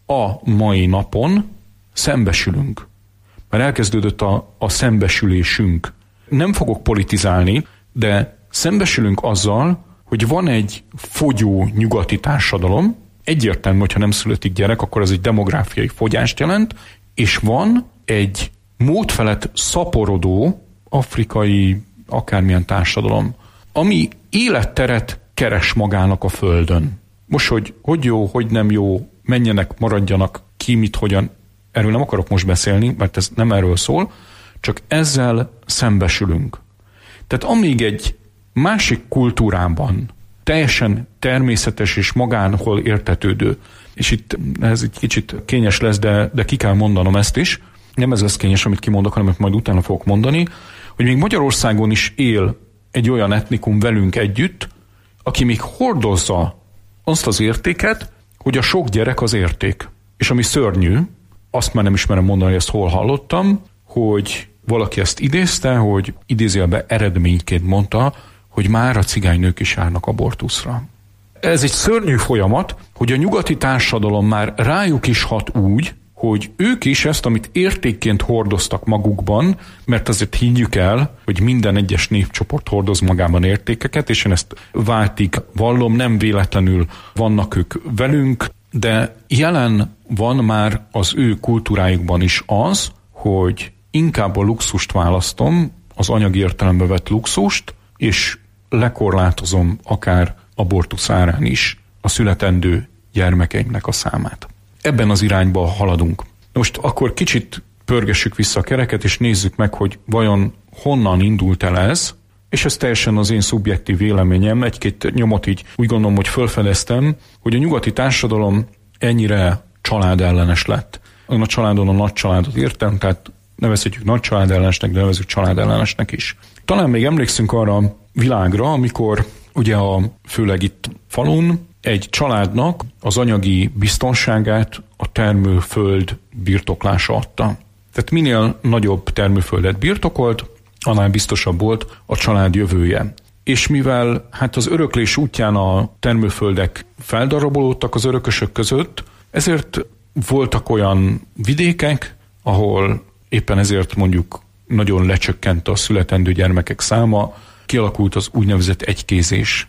a mai napon szembesülünk. Mert elkezdődött a, a szembesülésünk. Nem fogok politizálni, de szembesülünk azzal, hogy van egy fogyó nyugati társadalom, egyértelmű, hogyha nem születik gyerek, akkor ez egy demográfiai fogyást jelent, és van egy módfelett szaporodó afrikai akármilyen társadalom, ami életteret keres magának a földön. Most, hogy hogy jó, hogy nem jó, menjenek, maradjanak, ki, mit, hogyan, erről nem akarok most beszélni, mert ez nem erről szól, csak ezzel szembesülünk. Tehát amíg egy másik kultúrában teljesen természetes és magánhol értetődő, és itt ez egy kicsit kényes lesz, de, de ki kell mondanom ezt is, nem ez lesz kényes, amit kimondok, hanem majd utána fogok mondani, hogy még Magyarországon is él egy olyan etnikum velünk együtt, aki még hordozza azt az értéket, hogy a sok gyerek az érték. És ami szörnyű, azt már nem ismerem mondani, hogy ezt hol hallottam, hogy valaki ezt idézte, hogy idézőjelben eredményként mondta, hogy már a cigánynők is járnak abortuszra. Ez egy szörnyű folyamat, hogy a nyugati társadalom már rájuk is hat úgy, hogy ők is ezt, amit értékként hordoztak magukban, mert azért higgyük el, hogy minden egyes népcsoport hordoz magában értékeket, és én ezt váltik, vallom, nem véletlenül vannak ők velünk, de jelen van már az ő kultúrájukban is az, hogy inkább a luxust választom, az anyagi értelembe vett luxust, és lekorlátozom akár abortusz árán is a születendő gyermekeimnek a számát. Ebben az irányba haladunk. Most akkor kicsit pörgessük vissza a kereket, és nézzük meg, hogy vajon honnan indult el ez, és ez teljesen az én szubjektív véleményem, egy-két nyomot így úgy gondolom, hogy felfedeztem, hogy a nyugati társadalom ennyire családellenes lett. A családon a nagy családot értem, tehát nevezhetjük nagy családellenesnek, de nevezzük családellenesnek is. Talán még emlékszünk arra a világra, amikor ugye a, főleg itt falun egy családnak az anyagi biztonságát a termőföld birtoklása adta. Tehát minél nagyobb termőföldet birtokolt, annál biztosabb volt a család jövője. És mivel hát az öröklés útján a termőföldek feldarabolódtak az örökösök között, ezért voltak olyan vidékek, ahol éppen ezért mondjuk nagyon lecsökkent a születendő gyermekek száma, kialakult az úgynevezett egykézés.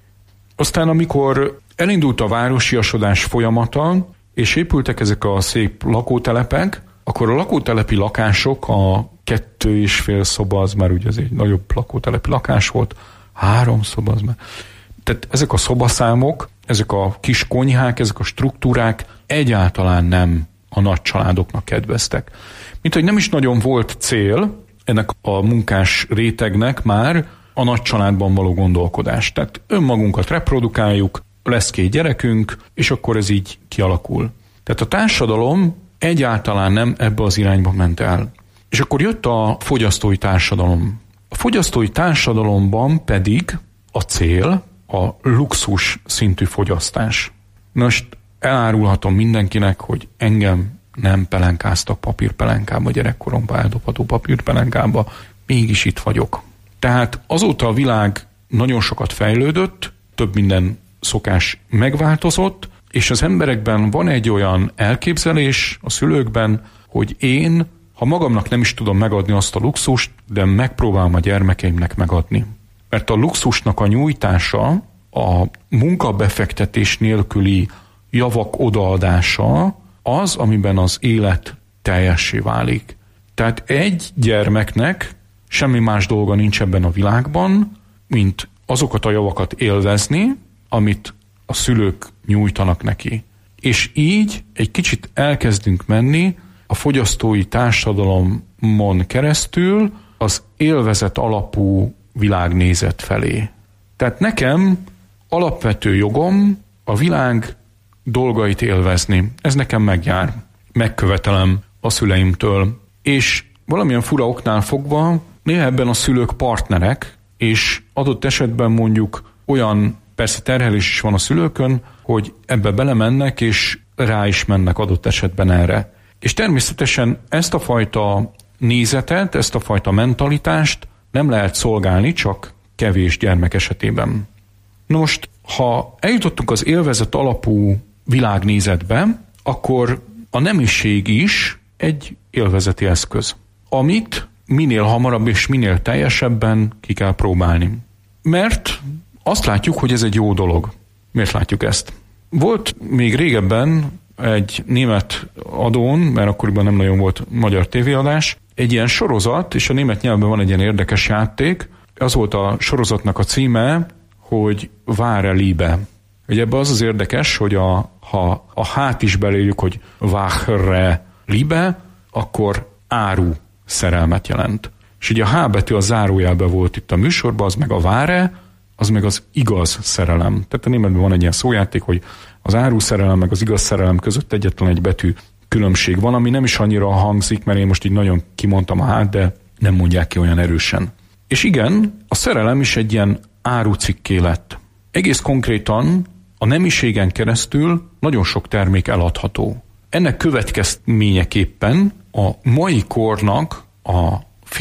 Aztán amikor elindult a városiasodás folyamata, és épültek ezek a szép lakótelepek, akkor a lakótelepi lakások, a kettő és fél szoba, az már ugye ez egy nagyobb lakótelepi lakás volt, három szoba, az már. Tehát ezek a szobaszámok, ezek a kis konyhák, ezek a struktúrák egyáltalán nem a nagy családoknak kedveztek. Mint hogy nem is nagyon volt cél ennek a munkás rétegnek már a nagy családban való gondolkodás. Tehát önmagunkat reprodukáljuk, lesz két gyerekünk, és akkor ez így kialakul. Tehát a társadalom egyáltalán nem ebbe az irányba ment el. És akkor jött a fogyasztói társadalom. A fogyasztói társadalomban pedig a cél a luxus szintű fogyasztás. Most elárulhatom mindenkinek, hogy engem nem pelenkáztak papírpelenkába, gyerekkoromban eldobható papírpelenkába, mégis itt vagyok. Tehát azóta a világ nagyon sokat fejlődött, több minden szokás megváltozott, és az emberekben van egy olyan elképzelés a szülőkben, hogy én, ha magamnak nem is tudom megadni azt a luxust, de megpróbálom a gyermekeimnek megadni. Mert a luxusnak a nyújtása a munkabefektetés nélküli javak odaadása az, amiben az élet teljessé válik. Tehát egy gyermeknek semmi más dolga nincs ebben a világban, mint azokat a javakat élvezni, amit a szülők nyújtanak neki. És így egy kicsit elkezdünk menni a fogyasztói társadalomon keresztül az élvezet alapú világnézet felé. Tehát nekem alapvető jogom a világ dolgait élvezni. Ez nekem megjár. Megkövetelem a szüleimtől. És valamilyen fura oknál fogva néha ebben a szülők partnerek, és adott esetben mondjuk olyan, persze terhelés is van a szülőkön, hogy ebbe belemennek, és rá is mennek adott esetben erre. És természetesen ezt a fajta nézetet, ezt a fajta mentalitást nem lehet szolgálni csak kevés gyermek esetében. Na most, ha eljutottunk az élvezet alapú világnézetbe, akkor a nemiség is egy élvezeti eszköz, amit minél hamarabb és minél teljesebben ki kell próbálni. Mert azt látjuk, hogy ez egy jó dolog. Miért látjuk ezt? Volt még régebben egy német adón, mert akkoriban nem nagyon volt magyar tévéadás, egy ilyen sorozat, és a német nyelvben van egy ilyen érdekes játék. Az volt a sorozatnak a címe, hogy Wahre Liebe. Ugye ebben az az érdekes, hogy a, ha a hát is beléljük, hogy Wahre Liebe, akkor áru szerelmet jelent. És ugye a H betű a zárójelben volt itt a műsorban, az meg a Wahre, az meg az igaz szerelem. Tehát a németben van egy ilyen szójáték, hogy az áru szerelem meg az igaz szerelem között egyetlen egy betű különbség van, ami nem is annyira hangzik, mert én most így nagyon kimondtam a hát, de nem mondják ki olyan erősen. És igen, a szerelem is egy ilyen árucikké lett. Egész konkrétan a nemiségen keresztül nagyon sok termék eladható. Ennek következményeképpen a mai kornak a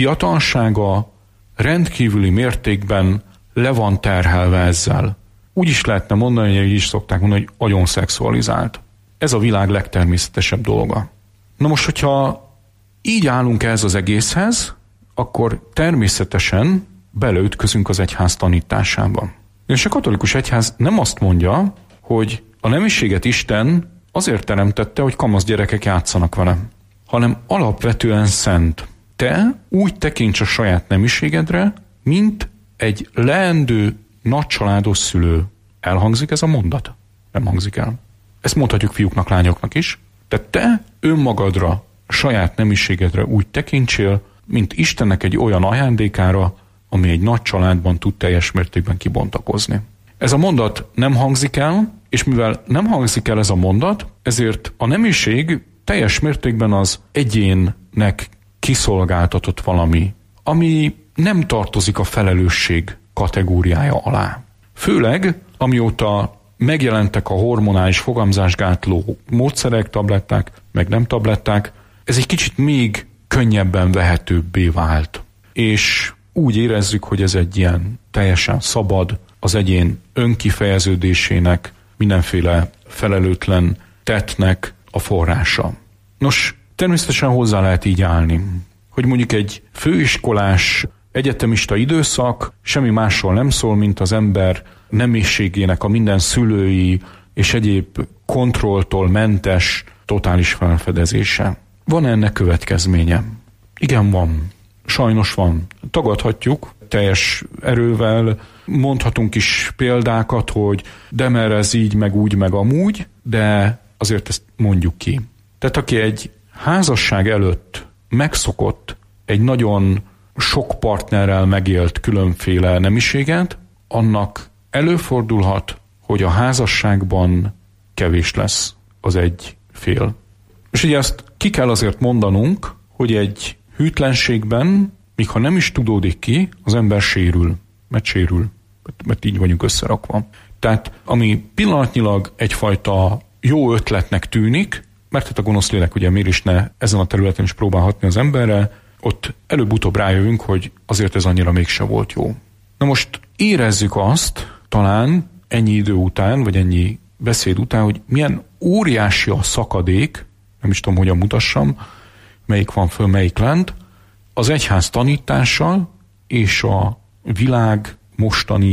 fiatalsága rendkívüli mértékben le van terhelve ezzel. Úgy is lehetne mondani, hogy így is szokták mondani, hogy agyon szexualizált. Ez a világ legtermészetesebb dolga. Na most, hogyha így állunk ehhez az egészhez, akkor természetesen beleütközünk az egyház tanításába. És a katolikus egyház nem azt mondja, hogy a nemiséget Isten azért teremtette, hogy kamasz gyerekek játszanak vele, hanem alapvetően szent. Te úgy tekints a saját nemiségedre, mint egy leendő nagycsaládos szülő. Elhangzik ez a mondat? Nem hangzik el. Ezt mondhatjuk fiúknak, lányoknak is. Tehát te önmagadra, saját nemiségedre úgy tekintsél, mint Istennek egy olyan ajándékára, ami egy nagy családban tud teljes mértékben kibontakozni. Ez a mondat nem hangzik el, és mivel nem hangzik el ez a mondat, ezért a nemiség teljes mértékben az egyénnek kiszolgáltatott valami, ami nem tartozik a felelősség kategóriája alá. Főleg, amióta megjelentek a hormonális fogamzásgátló módszerek, tabletták, meg nem tabletták, ez egy kicsit még könnyebben vehetőbbé vált. És úgy érezzük, hogy ez egy ilyen teljesen szabad, az egyén önkifejeződésének, mindenféle felelőtlen tettnek a forrása. Nos, természetesen hozzá lehet így állni, hogy mondjuk egy főiskolás egyetemista időszak semmi másról nem szól, mint az ember nemiségének a minden szülői és egyéb kontrolltól mentes totális felfedezése. Van ennek következménye? Igen, van. Sajnos van. Tagadhatjuk teljes erővel, mondhatunk is példákat, hogy de mert ez így, meg úgy, meg amúgy, de azért ezt mondjuk ki. Tehát aki egy házasság előtt megszokott egy nagyon sok partnerrel megélt különféle nemiséget, annak előfordulhat, hogy a házasságban kevés lesz az egy fél. És ugye ezt ki kell azért mondanunk, hogy egy hűtlenségben, míg ha nem is tudódik ki, az ember sérül, mert sérül, mert így vagyunk összerakva. Tehát ami pillanatnyilag egyfajta jó ötletnek tűnik, mert hát a gonosz lélek ugye miért is ne ezen a területen is próbálhatni az emberre, ott előbb-utóbb rájövünk, hogy azért ez annyira mégse volt jó. Na most érezzük azt, talán ennyi idő után, vagy ennyi beszéd után, hogy milyen óriási a szakadék, nem is tudom, hogyan mutassam, melyik van föl, melyik lent, az egyház tanítással és a világ mostani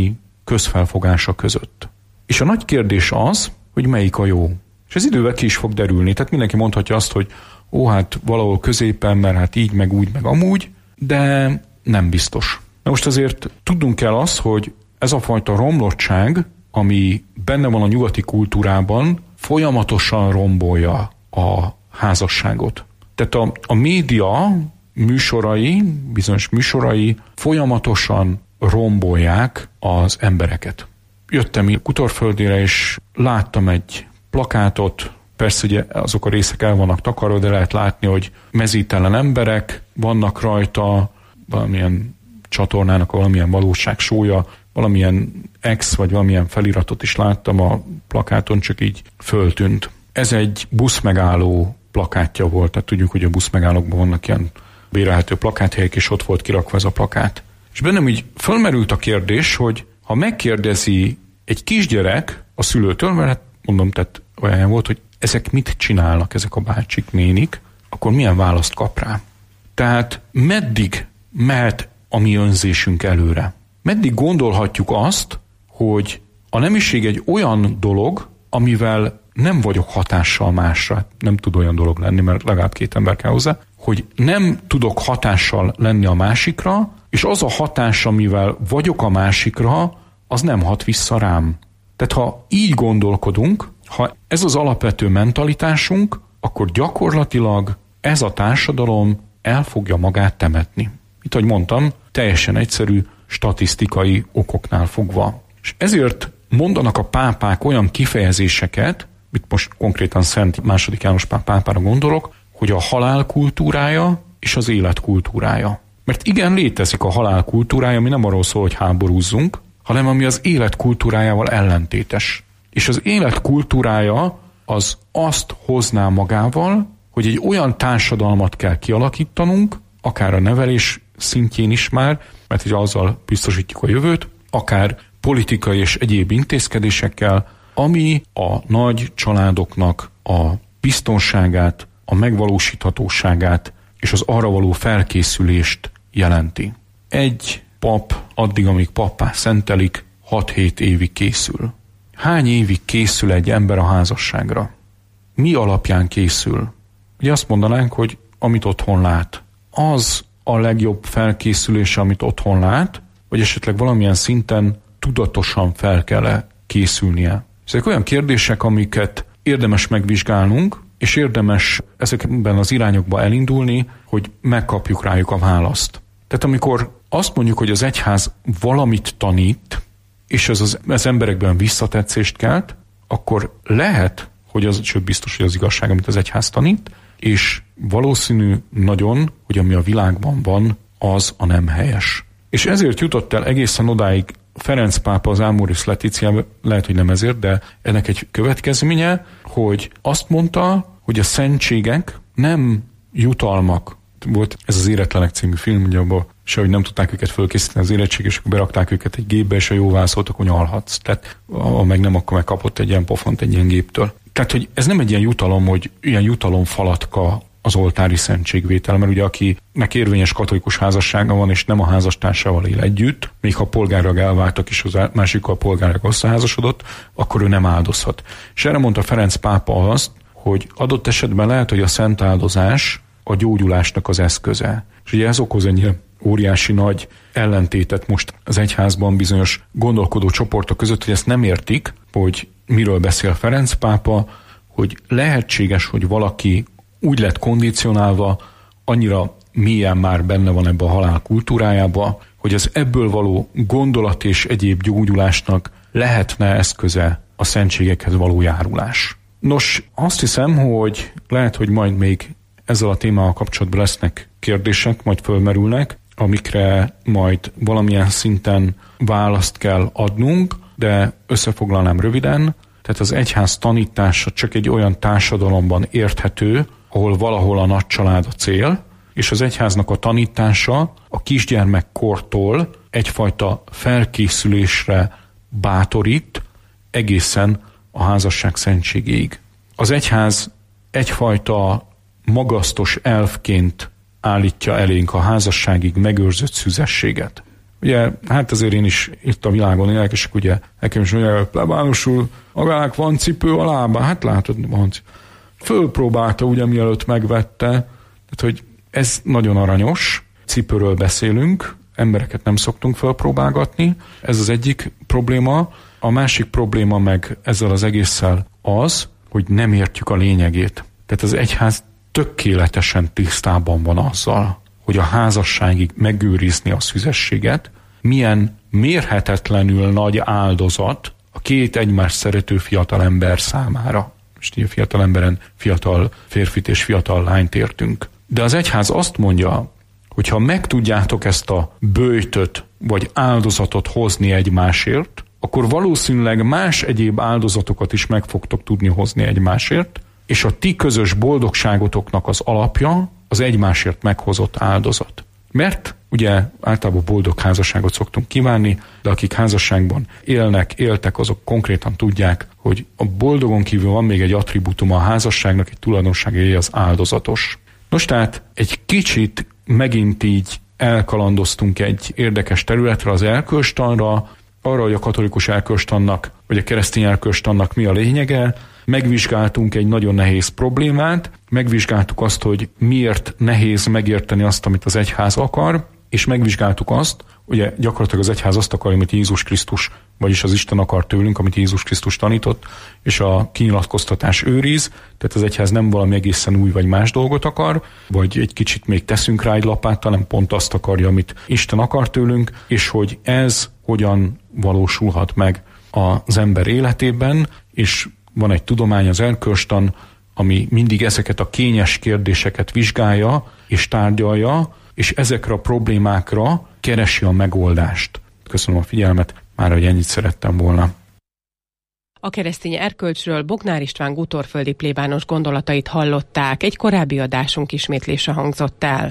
közfelfogása között. És a nagy kérdés az, hogy melyik a jó. És ez idővel ki is fog derülni. Tehát mindenki mondhatja azt, hogy ó, hát valahol középen, mert hát így, meg úgy, meg amúgy, de nem biztos. Na most azért tudnunk kell azt, hogy ez a fajta romlottság, ami benne van a nyugati kultúrában, folyamatosan rombolja a házasságot. Tehát a, a média műsorai, bizonyos műsorai folyamatosan rombolják az embereket. Jöttem Kutorföldére, és láttam egy plakátot, persze ugye azok a részek el vannak takarva, de lehet látni, hogy mezítelen emberek, vannak rajta valamilyen csatornának valamilyen valóság sója, valamilyen ex vagy valamilyen feliratot is láttam a plakáton, csak így föltűnt. Ez egy buszmegálló plakátja volt, tehát tudjuk, hogy a buszmegállókban vannak ilyen bérelhető plakáthelyek, és ott volt kirakva ez a plakát. És bennem így fölmerült a kérdés, hogy ha megkérdezi egy kisgyerek a szülőtől, mert hát mondom, tehát olyan volt, hogy ezek mit csinálnak, ezek a bácsik, nénik, akkor milyen választ kap rá? Tehát meddig mehet a mi önzésünk előre? Meddig gondolhatjuk azt, hogy a nemiség egy olyan dolog, amivel nem vagyok hatással másra, nem tud olyan dolog lenni, mert legalább két ember kell hozzá, hogy nem tudok hatással lenni a másikra, és az a hatás, amivel vagyok a másikra, az nem hat vissza rám. Tehát ha így gondolkodunk, ha ez az alapvető mentalitásunk, akkor gyakorlatilag ez a társadalom el fogja magát temetni. Itt, ahogy mondtam, teljesen egyszerű statisztikai okoknál fogva. És ezért mondanak a pápák olyan kifejezéseket, itt most konkrétan Szent második János Pál pápára gondolok, hogy a halál kultúrája és az élet kultúrája. Mert igen, létezik a halál kultúrája, ami nem arról szól, hogy háborúzzunk, hanem ami az élet kultúrájával ellentétes. És az élet kultúrája az azt hozná magával, hogy egy olyan társadalmat kell kialakítanunk, akár a nevelés szintjén is már, mert ugye azzal biztosítjuk a jövőt, akár politikai és egyéb intézkedésekkel, ami a nagy családoknak a biztonságát, a megvalósíthatóságát és az arra való felkészülést jelenti. Egy pap addig, amíg pappá szentelik, hat-hét évig készül. Hány évig készül egy ember a házasságra? Mi alapján készül? Ugye azt mondanánk, hogy amit otthon lát. Az a legjobb felkészülés, amit otthon lát, vagy esetleg valamilyen szinten tudatosan fel kell készülnie. Ezek olyan kérdések, amiket érdemes megvizsgálnunk, és érdemes ezekben az irányokba elindulni, hogy megkapjuk rájuk a választ. Tehát amikor azt mondjuk, hogy az egyház valamit tanít, és ez az, az emberekben visszatetszést kelt, akkor lehet, hogy az, sőt biztos, hogy az igazság, amit az egyház tanít, és valószínű nagyon, hogy ami a világban van, az a nem helyes. És ezért jutott el egészen odáig Ferenc pápa az Amoris Laetitiában, lehet, hogy nem ezért, de ennek egy következménye, hogy azt mondta, hogy a szentségek nem jutalmak. Volt ez az Éretlenek című film, ugye abban sehogy nem tudták őket fölkészíteni az érettség, és akkor berakták őket egy gépbe, és ha jóvá szóltak, hogy nyalhatsz. Tehát ha meg nem, akkor megkapott egy ilyen pofont egy ilyen géptől. Tehát, hogy ez nem egy ilyen jutalom, hogy ilyen jutalomfalatka az oltári szentségvétel, mert ugye akinek érvényes katolikus házassága van, és nem a házastársával él együtt, még ha polgárlag elváltak, és az másikkal polgárlag összeházasodott, akkor ő nem áldozhat. És erre mondta Ferenc pápa azt, hogy adott esetben lehet, hogy a szent áldozás a gyógyulásnak az eszköze. És ugye ez okoz egy óriási nagy ellentétet most az egyházban bizonyos gondolkodó csoportok között, hogy ezt nem értik, hogy miről beszél Ferenc pápa, hogy lehetséges, hogy valaki úgy lett kondicionálva, annyira mélyen már benne van ebbe a halál kultúrájába, hogy az ebből való gondolat és egyéb gyógyulásnak lehetne eszköze a szentségekhez való járulás. Nos, azt hiszem, hogy lehet, hogy majd még ezzel a témával kapcsolatban lesznek kérdések, majd fölmerülnek, amikre majd valamilyen szinten választ kell adnunk, de összefoglalnám röviden. Tehát az egyház tanítása csak egy olyan társadalomban érthető, ahol valahol a nagy család a cél, és az egyháznak a tanítása a kisgyermekkortól egyfajta felkészülésre bátorít egészen a házasság szentségéig. Az egyház egyfajta magasztos elfként állítja elénk a házasságig megőrzött szüzességet. Ugye, hát azért én is itt a világon élek, és ugye nekem is mondja, plebánosul, magának van cipő a lábán, hát látod, van cipő. Fölpróbálta ugye, mielőtt megvette, tehát, hogy ez nagyon aranyos, cipőről beszélünk, embereket nem szoktunk fölpróbálgatni, ez az egyik probléma. A másik probléma meg ezzel az egésszel az, hogy nem értjük a lényegét. Tehát az egyház tökéletesen tisztában van azzal, hogy a házasságig megőrizni a szüzességet, milyen mérhetetlenül nagy áldozat a két egymást szerető fiatal ember számára. Most így fiatal emberen fiatal férfit és fiatal lányt értünk. De az egyház azt mondja, hogy ha meg tudjátok ezt a böjtöt vagy áldozatot hozni egymásért, akkor valószínűleg más egyéb áldozatokat is meg fogtok tudni hozni egymásért, és a ti közös boldogságotoknak az alapja az egymásért meghozott áldozat. Mert ugye általában boldog házasságot szoktunk kívánni, de akik házasságban élnek, éltek, azok konkrétan tudják, hogy a boldogon kívül van még egy attribútuma a házasságnak, egy tulajdonsága, az áldozatos. Nos, tehát egy kicsit megint így elkalandoztunk egy érdekes területre, az erkölcstanra, arra, hogy a katolikus erkölcstannak, vagy a keresztény erkölcstannak mi a lényege. Megvizsgáltunk egy nagyon nehéz problémát, megvizsgáltuk azt, hogy miért nehéz megérteni azt, amit az egyház akar, és megvizsgáltuk azt, ugye gyakorlatilag az egyház azt akarja, amit Jézus Krisztus, vagyis az Isten akar tőlünk, amit Jézus Krisztus tanított, és a kinyilatkoztatás őriz, tehát az egyház nem valami egészen új vagy más dolgot akar, vagy egy kicsit még teszünk rá egy lapáttal, hanem pont azt akarja, amit Isten akar tőlünk, és hogy ez hogyan valósulhat meg az ember életében, és van egy tudomány, az erkölcstan, ami mindig ezeket a kényes kérdéseket vizsgálja és tárgyalja, és ezekre a problémákra keresi a megoldást. Köszönöm a figyelmet, már hogy ennyit szerettem volna. A keresztény erkölcsről Bognár István gútorföldi plébános gondolatait hallották, egy korábbi adásunk ismétlése hangzott el.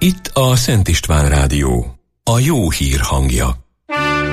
Itt a Szent István Rádió, a jó hír hangja.